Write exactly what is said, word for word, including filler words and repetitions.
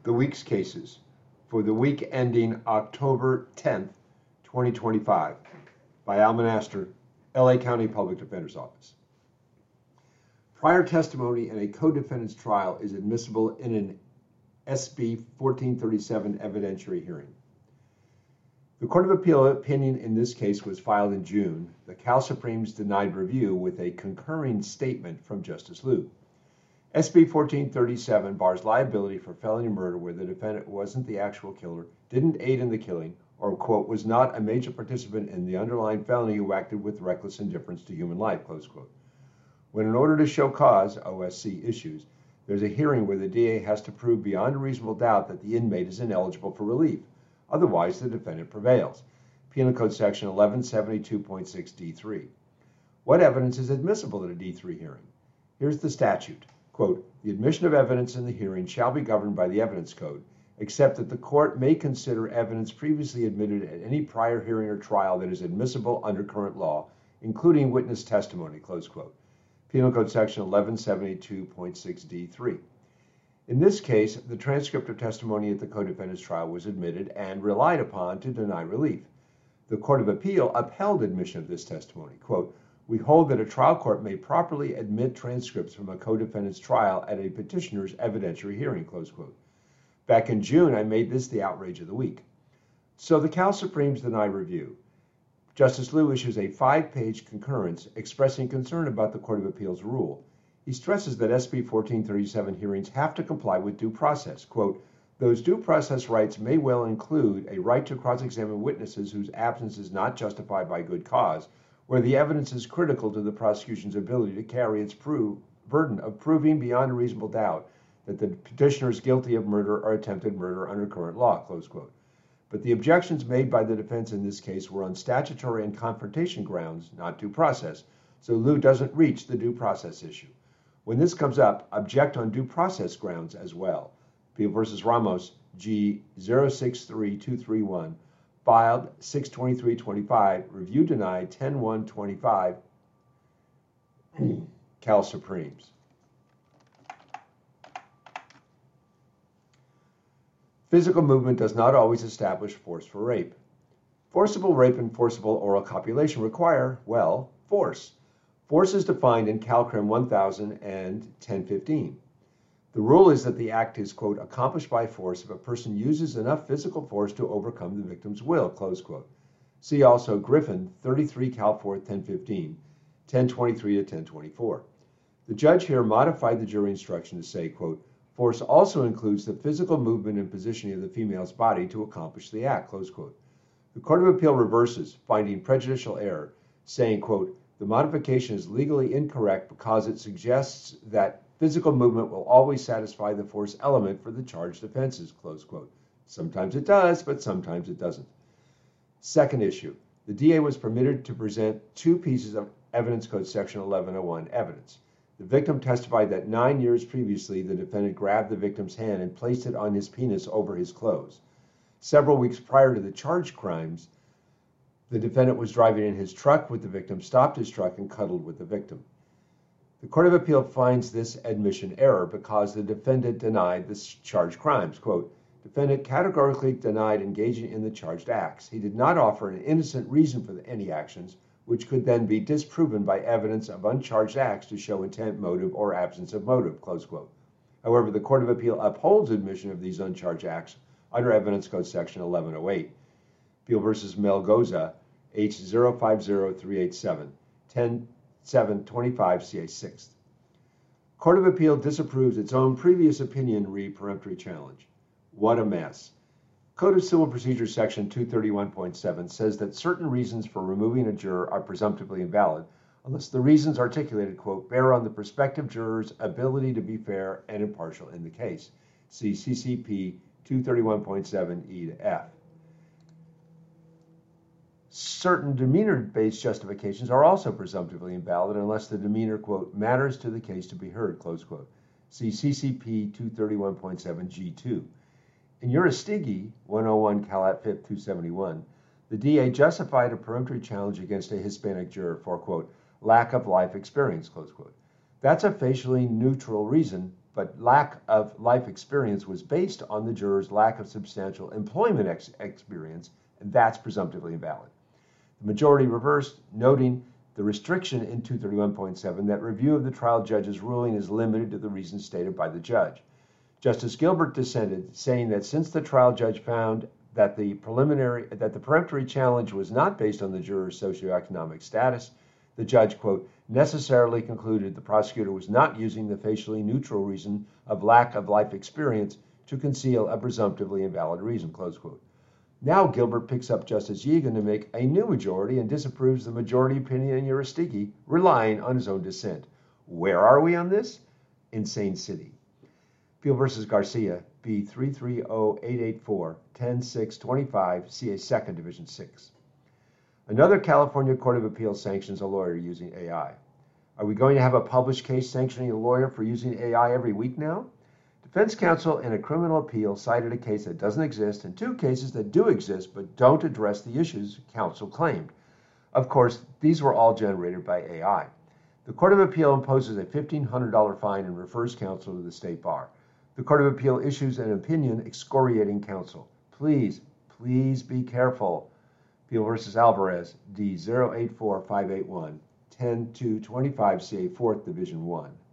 The week's cases for the week ending October tenth, twenty twenty-five by Al Monaster, L A County Public Defender's Office. Prior testimony in a co-defendant's trial is admissible in an S B fourteen thirty-seven evidentiary hearing. The Court of Appeal opinion in this case was filed in June. The Cal Supremes denied review with a concurring statement from Justice Liu. S B fourteen thirty-seven bars liability for felony murder where the defendant wasn't the actual killer, didn't aid in the killing, or, quote, was not a major participant in the underlying felony who acted with reckless indifference to human life, close quote. When in order to show cause, O S C issues, there's a hearing where the D A has to prove beyond a reasonable doubt that the inmate is ineligible for relief. Otherwise, the defendant prevails. Penal Code Section eleven seventy-two point six D three. What evidence is admissible at a D three hearing? Here's the statute. Quote, the admission of evidence in the hearing shall be governed by the Evidence Code, except that the court may consider evidence previously admitted at any prior hearing or trial that is admissible under current law, including witness testimony, close quote. Penal Code Section eleven seventy-two point six D three. In this case, the transcript of testimony at the co-defendant's trial was admitted and relied upon to deny relief. The Court of Appeal upheld admission of this testimony. Quote, we hold that a trial court may properly admit transcripts from a co-defendant's trial at a petitioner's evidentiary hearing, close quote. Back in June, I made this the outrage of the week. So the Cal Supremes deny review. Justice Liu issues a five-page concurrence expressing concern about the Court of Appeal's rule. He stresses that S B fourteen thirty-seven hearings have to comply with due process. Quote, those due process rights may well include a right to cross-examine witnesses whose absence is not justified by good cause, where the evidence is critical to the prosecution's ability to carry its prove, burden of proving beyond a reasonable doubt that the petitioner is guilty of murder or attempted murder under current law, close quote. But the objections made by the defense in this case were on statutory and confrontation grounds, not due process, so Liu doesn't reach the due process issue. When this comes up, object on due process grounds as well. Peel versus Ramos, G zero six three two three one, filed six twenty-three twenty-five, review denied ten one twenty-five, Cal Supremes. Physical movement does not always establish force for rape. Forcible rape and forcible oral copulation require, well, force. Force is defined in CalCrim one thousand and ten fifteen. The rule is that the act is, quote, accomplished by force if a person uses enough physical force to overcome the victim's will, close quote. See also Griffin, thirty-three Cal fourth ten fifteen, ten twenty-three to ten twenty-four. The judge here modified the jury instruction to say, quote, force also includes the physical movement and positioning of the female's body to accomplish the act, close quote. The Court of Appeal reverses, finding prejudicial error, saying, quote, the modification is legally incorrect because it suggests that physical movement will always satisfy the force element for the charged offenses, close quote. Sometimes it does, but sometimes it doesn't. Second issue, the D A was permitted to present two pieces of Evidence Code Section eleven oh one evidence. The victim testified that nine years previously, the defendant grabbed the victim's hand and placed it on his penis over his clothes. Several weeks prior to the charged crimes, the defendant was driving in his truck with the victim, stopped his truck, and cuddled with the victim. The Court of Appeal finds this admission error because the defendant denied the charged crimes. Quote, defendant categorically denied engaging in the charged acts. He did not offer an innocent reason for the, any actions, which could then be disproven by evidence of uncharged acts to show intent, motive, or absence of motive, close quote. However, the Court of Appeal upholds admission of these uncharged acts under Evidence Code Section eleven oh eight. Peel versus Melgoza, H zero five zero three eight seven, ten seven twenty-five C A sixth. Court of Appeal disapproves its own previous opinion re peremptory challenge. What a mess. Code of Civil Procedure Section two thirty-one point seven says that certain reasons for removing a juror are presumptively invalid unless the reasons articulated, quote, bear on the prospective juror's ability to be fair and impartial in the case. See C C P two thirty-one point seven E to F. Certain demeanor-based justifications are also presumptively invalid unless the demeanor, quote, matters to the case to be heard, close quote. See C C P two thirty-one point seven G two. In Uristigi, one oh one Calat Fifth two seventy-one, the D A justified a peremptory challenge against a Hispanic juror for, quote, lack of life experience, close quote. That's a facially neutral reason, but lack of life experience was based on the juror's lack of substantial employment ex- experience, and that's presumptively invalid. The majority reversed, noting the restriction in two thirty-one point seven that review of the trial judge's ruling is limited to the reasons stated by the judge. Justice Gilbert dissented, saying that since the trial judge found that the preliminary that the peremptory challenge was not based on the juror's socioeconomic status, the judge, quote, necessarily concluded the prosecutor was not using the facially neutral reason of lack of life experience to conceal a presumptively invalid reason, close quote. Now Gilbert picks up Justice Yegan to make a new majority and disapproves the majority opinion in Uristiki, relying on his own dissent. Where are we on this? Insane City. Field versus Garcia, B three three zero eight eight four, ten six twenty-five, C A second, Division six. Another California Court of Appeals sanctions a lawyer using A I. Are we going to have a published case sanctioning a lawyer for using A I every week now? Defense counsel in a criminal appeal cited a case that doesn't exist and two cases that do exist but don't address the issues counsel claimed. Of course, these were all generated by A I. The Court of Appeal imposes a fifteen hundred dollars fine and refers counsel to the State Bar. The Court of Appeal issues an opinion excoriating counsel. Please, please be careful. Field versus Alvarez, D zero eight four five eight one, ten two twenty-five, C A fourth, Division one.